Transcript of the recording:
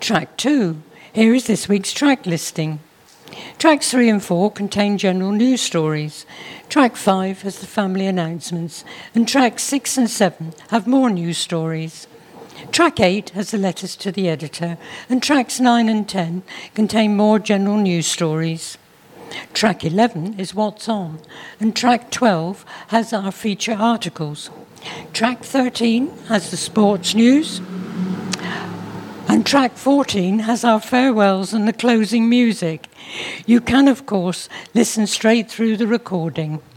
Track 2. Here is this week's track listing. Tracks 3 and 4 contain general news stories. Track 5 has the family announcements, and tracks 6 and 7 have more news stories. Track 8 has the letters to the editor, and tracks 9 and 10 contain more general news stories. Track 11 is What's On, and track 12 has our feature articles. Track 13 has the sports news, and track 14 has our farewells and the closing music. You can, of course, listen straight through the recording.